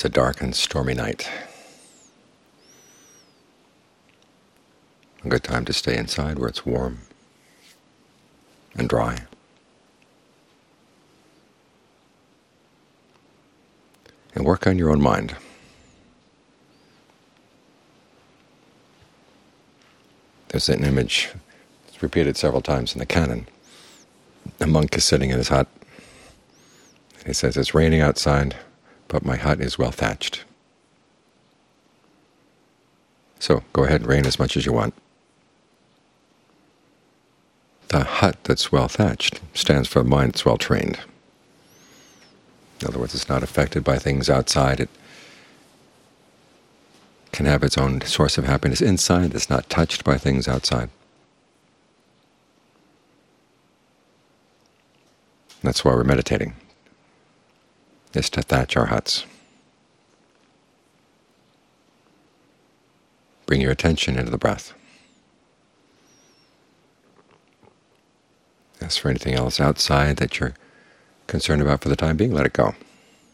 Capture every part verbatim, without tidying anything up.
It's a dark and stormy night. A good time to stay inside where it's warm and dry. And work on your own mind. There's an image, it's repeated several times in the canon. A monk is sitting in his hut, and he says, "It's raining outside, but my hut is well thatched." So go ahead and rain as much as you want. The hut that's well thatched stands for a mind that's well trained. In other words, it's not affected by things outside. It can have its own source of happiness inside that's not touched by things outside. That's why we're meditating, is to thatch our huts. Bring your attention into the breath. As for anything else outside that you're concerned about for the time being, let it go.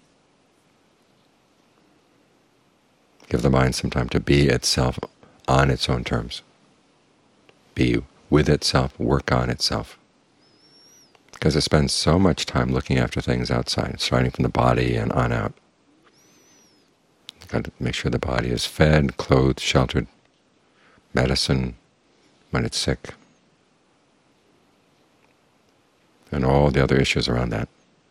Give the mind some time to be itself on its own terms. Be with itself, work on itself. Because it spends so much time looking after things outside, starting from the body and on out. You've got to make sure the body is fed, clothed, sheltered, medicine when it's sick, and all the other issues around that.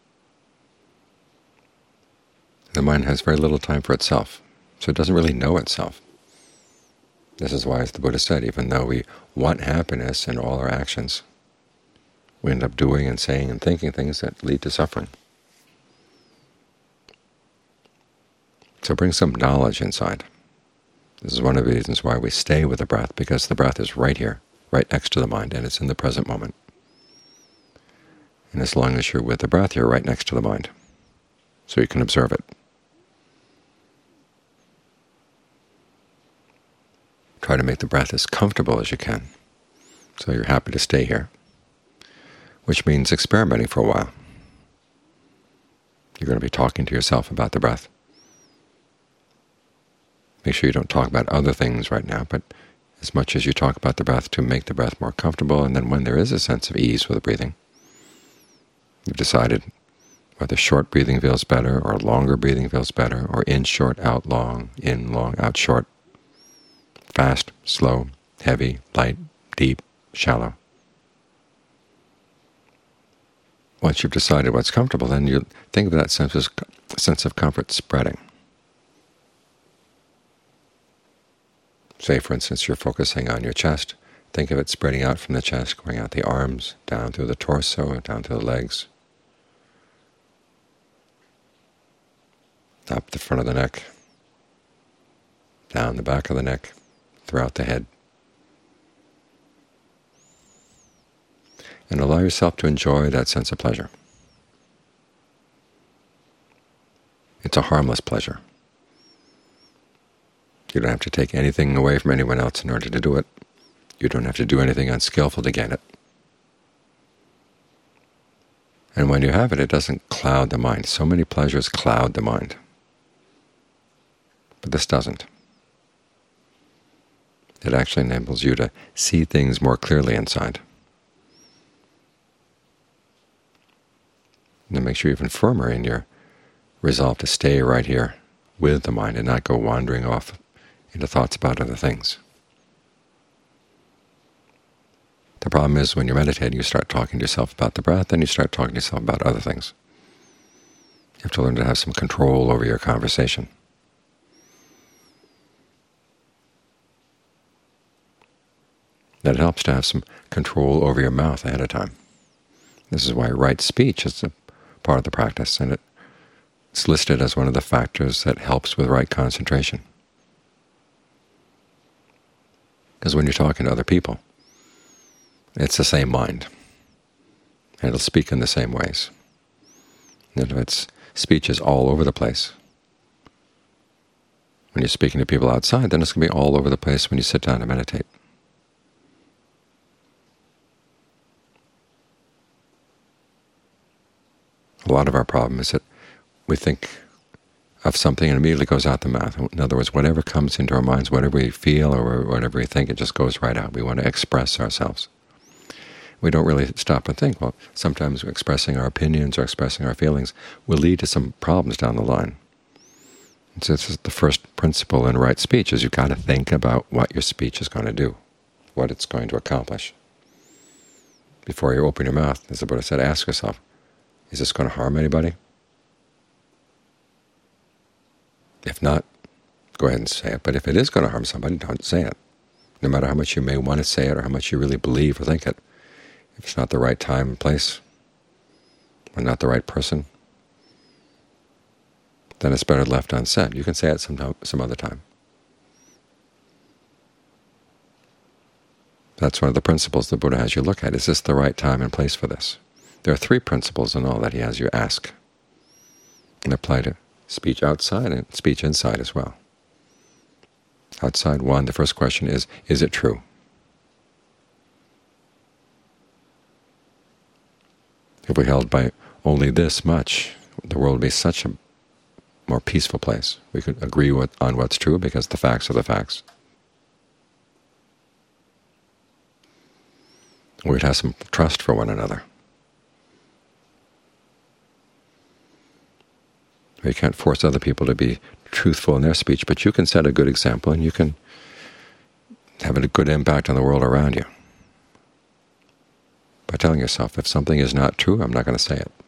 The mind has very little time for itself, so it doesn't really know itself. This is why, as the Buddha said, even though we want happiness in all our actions, we end up doing and saying and thinking things that lead to suffering. So bring some knowledge inside. This is one of the reasons why we stay with the breath, because the breath is right here, right next to the mind, and it's in the present moment. And as long as you're with the breath, you're right next to the mind, so you can observe it. Try to make the breath as comfortable as you can, so you're happy to stay here, which means experimenting for a while. You're going to be talking to yourself about the breath. Make sure you don't talk about other things right now, but as much as you talk about the breath, to make the breath more comfortable, and then when there is a sense of ease with the breathing, you've decided whether short breathing feels better or longer breathing feels better, or in short, out long, in long, out short, fast, slow, heavy, light, deep, shallow. Once you've decided what's comfortable, then you think of that sense of, sense of comfort spreading. Say, for instance, you're focusing on your chest. Think of it spreading out from the chest, going out the arms, down through the torso, down to the legs, up the front of the neck, down the back of the neck, throughout the head. And allow yourself to enjoy that sense of pleasure. It's a harmless pleasure. You don't have to take anything away from anyone else in order to do it. You don't have to do anything unskillful to get it. And when you have it, it doesn't cloud the mind. So many pleasures cloud the mind. But this doesn't. It actually enables you to see things more clearly inside. And it makes you even firmer in your resolve to stay right here with the mind and not go wandering off into thoughts about other things. The problem is when you're meditating, you start talking to yourself about the breath, and you start talking to yourself about other things. You have to learn to have some control over your conversation. That it helps to have some control over your mouth ahead of time. This is why right speech is a part of the practice, and it's listed as one of the factors that helps with right concentration. Because when you're talking to other people, it's the same mind, and it'll speak in the same ways. And if its speech is all over the place, when you're speaking to people outside, then it's going to be all over the place when you sit down to meditate. A lot of our problem is that we think of something and immediately goes out the mouth. In other words, whatever comes into our minds, whatever we feel or whatever we think, it just goes right out. We want to express ourselves. We don't really stop and think, well, sometimes expressing our opinions or expressing our feelings will lead to some problems down the line. And so this is the first principle in right speech, is you've got to think about what your speech is going to do, what it's going to accomplish. Before you open your mouth, as the Buddha said, ask yourself, is this going to harm anybody? If not, go ahead and say it. But if it is going to harm somebody, don't say it. No matter how much you may want to say it or how much you really believe or think it, if it's not the right time and place, or not the right person, then it's better left unsaid. You can say it some, some other time. That's one of the principles the Buddha has you look at. Is this the right time and place for this? There are three principles in all that he has you ask, and apply to speech outside and speech inside as well. Outside, one, the first question is, is it true? If we held by only this much, the world would be such a more peaceful place. We could agree with, on what's true because the facts are the facts. We'd have some trust for one another. We can't force other people to be truthful in their speech, but you can set a good example and you can have a good impact on the world around you by telling yourself, if something is not true, I'm not going to say it.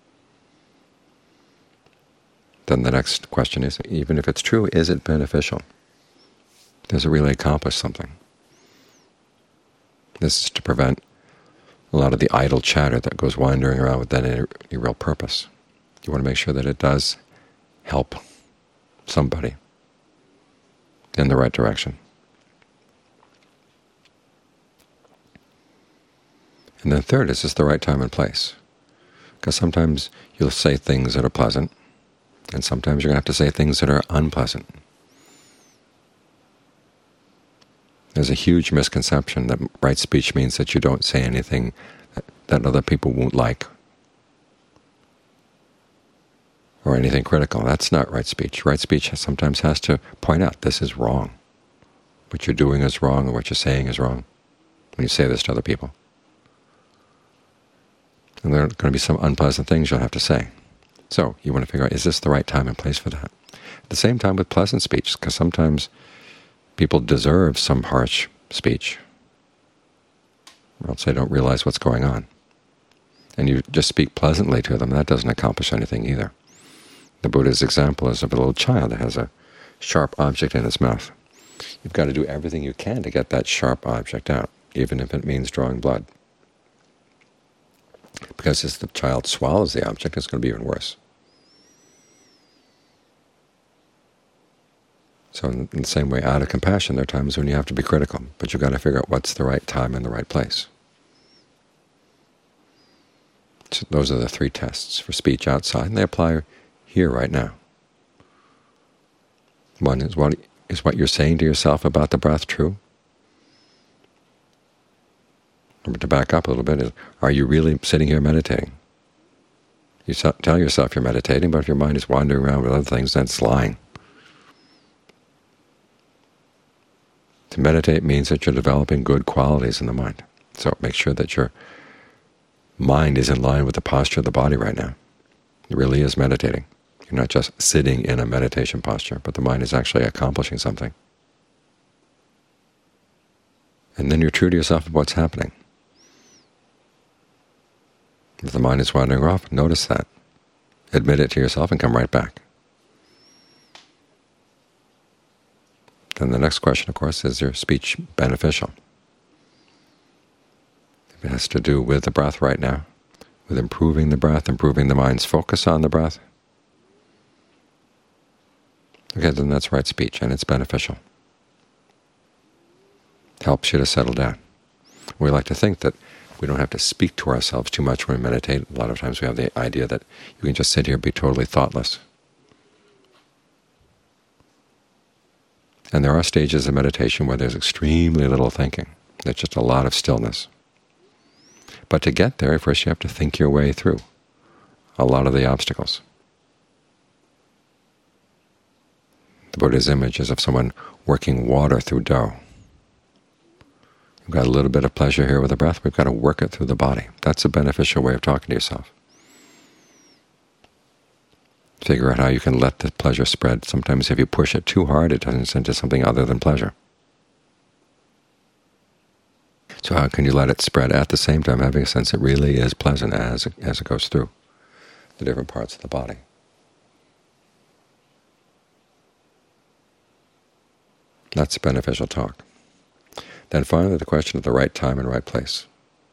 Then the next question is, even if it's true, is it beneficial? Does it really accomplish something? This is to prevent a lot of the idle chatter that goes wandering around without any, any real purpose. You want to make sure that it does help somebody in the right direction. And then third, is this the right time and place? Because sometimes you'll say things that are pleasant, and sometimes you're going to have to say things that are unpleasant. There's a huge misconception that right speech means that you don't say anything that, that other people won't like, or anything critical. That's not right speech. Right speech sometimes has to point out, this is wrong. What you're doing is wrong, or what you're saying is wrong, when you say this to other people. And there are going to be some unpleasant things you'll have to say. So you want to figure out, is this the right time and place for that? At the same time with pleasant speech, because sometimes people deserve some harsh speech, or else they don't realize what's going on. And you just speak pleasantly to them, that doesn't accomplish anything either. The Buddha's example is of a little child that has a sharp object in his mouth. You've got to do everything you can to get that sharp object out, even if it means drawing blood. Because if the child swallows the object, it's going to be even worse. So in the same way, out of compassion, there are times when you have to be critical, but you've got to figure out what's the right time and the right place. So those are the three tests for speech outside, and they apply here right now. One is, what is what you're saying to yourself about the breath true? To back up a little bit, is, are you really sitting here meditating? You tell yourself you're meditating, but if your mind is wandering around with other things, then it's lying. To meditate means that you're developing good qualities in the mind. So make sure that your mind is in line with the posture of the body right now. It really is meditating. You're not just sitting in a meditation posture, but the mind is actually accomplishing something. And then you're true to yourself of what's happening. If the mind is wandering off, notice that. Admit it to yourself and come right back. Then the next question, of course, is your speech beneficial? If it has to do with the breath right now, with improving the breath, improving the mind's focus on the breath, okay, then that's right speech, and it's beneficial. It helps you to settle down. We like to think that we don't have to speak to ourselves too much when we meditate. A lot of times we have the idea that you can just sit here and be totally thoughtless. And there are stages of meditation where there's extremely little thinking. There's just a lot of stillness. But to get there, first you have to think your way through a lot of the obstacles. Buddha's image is of someone working water through dough. We've got a little bit of pleasure here with the breath. We've got to work it through the body. That's a beneficial way of talking to yourself. Figure out how you can let the pleasure spread. Sometimes if you push it too hard, it turns into something other than pleasure. So how can you let it spread at the same time, having a sense it really is pleasant as, as it goes through the different parts of the body? That's beneficial talk. Then finally, the question of the right time and right place.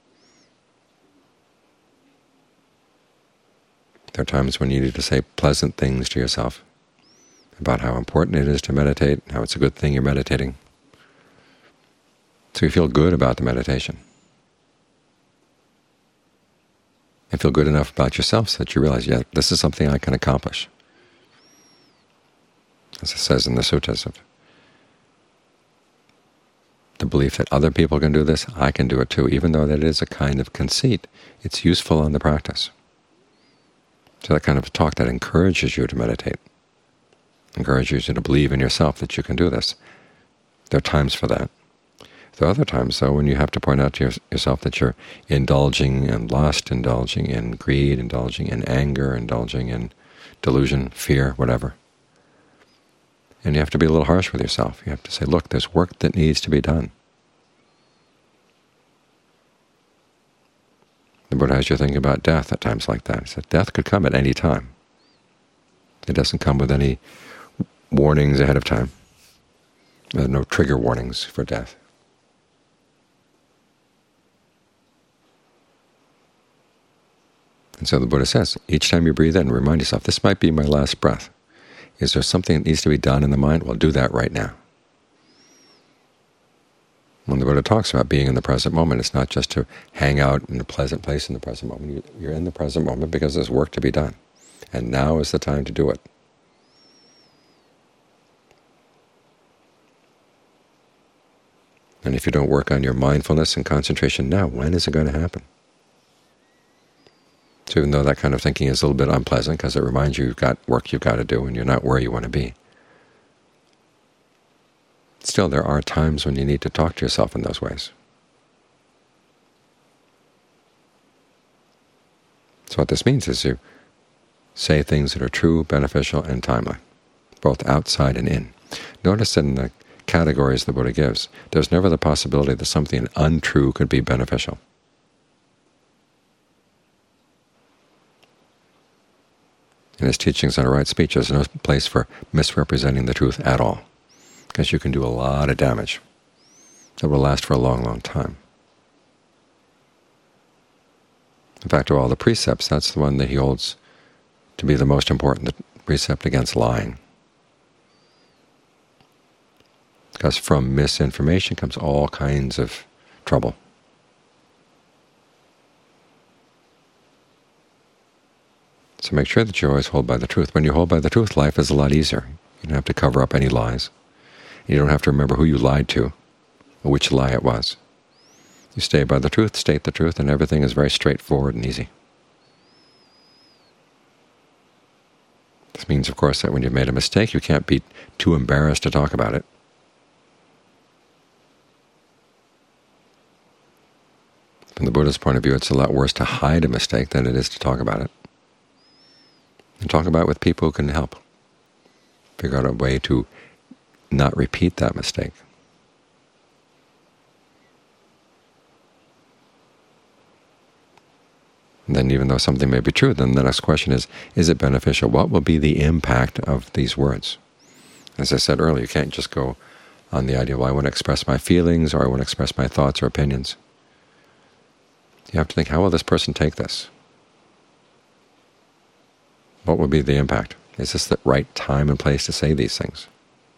There are times when you need to say pleasant things to yourself about how important it is to meditate, how it's a good thing you're meditating, so you feel good about the meditation. And feel good enough about yourself so that you realize, yeah, this is something I can accomplish. As it says in the suttas, of the belief that other people can do this, I can do it too. Even though that is a kind of conceit, it's useful in the practice. So that kind of talk that encourages you to meditate, encourages you to believe in yourself that you can do this. There are times for that. There are other times, though, when you have to point out to your, yourself that you're indulging in lust, indulging in greed, indulging in anger, indulging in delusion, fear, whatever. And you have to be a little harsh with yourself. You have to say, look, there's work that needs to be done. The Buddha has you think about death at times like that. He said death could come at any time. It doesn't come with any warnings ahead of time. There are no trigger warnings for death. And so the Buddha says, each time you breathe in, remind yourself, this might be my last breath. Is there something that needs to be done in the mind? Well, do that right now. When the Buddha talks about being in the present moment, it's not just to hang out in a pleasant place in the present moment. You're in the present moment because there's work to be done. And now is the time to do it. And if you don't work on your mindfulness and concentration now, when is it going to happen? So even though that kind of thinking is a little bit unpleasant because it reminds you you've got work you've got to do and you're not where you want to be, still there are times when you need to talk to yourself in those ways. So what this means is you say things that are true, beneficial, and timely, both outside and in. Notice that in the categories the Buddha gives, there's never the possibility that something untrue could be beneficial. In his teachings on right speech, there's no place for misrepresenting the truth at all, because you can do a lot of damage that will last for a long, long time. In fact, of all the precepts, that's the one that he holds to be the most important, the precept against lying. Because from misinformation comes all kinds of trouble. So make sure that you always hold by the truth. When you hold by the truth, life is a lot easier. You don't have to cover up any lies. You don't have to remember who you lied to or which lie it was. You stay by the truth, state the truth, and everything is very straightforward and easy. This means, of course, that when you've made a mistake, you can't be too embarrassed to talk about it. From the Buddha's point of view, it's a lot worse to hide a mistake than it is to talk about it. And talk about it with people who can help. Figure out a way to not repeat that mistake. And then even though something may be true, then the next question is, is it beneficial? What will be the impact of these words? As I said earlier, you can't just go on the idea, well, I want to express my feelings or I want to express my thoughts or opinions. You have to think, how will this person take this? What will be the impact? Is this the right time and place to say these things?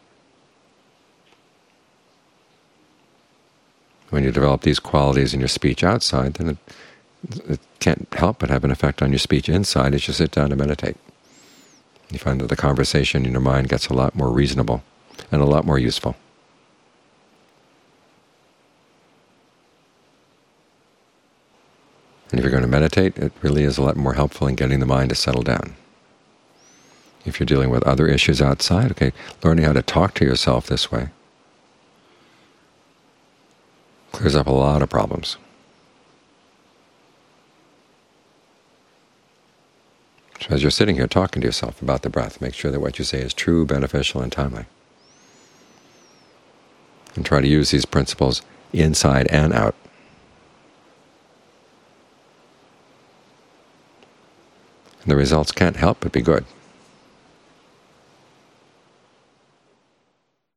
When you develop these qualities in your speech outside, then it, it can't help but have an effect on your speech inside as you sit down to meditate. You find that the conversation in your mind gets a lot more reasonable and a lot more useful. And if you're going to meditate, it really is a lot more helpful in getting the mind to settle down. If you're dealing with other issues outside, okay, learning how to talk to yourself this way clears up a lot of problems. So as you're sitting here talking to yourself about the breath, make sure that what you say is true, beneficial, and timely. And try to use these principles inside and out. And the results can't help but be good.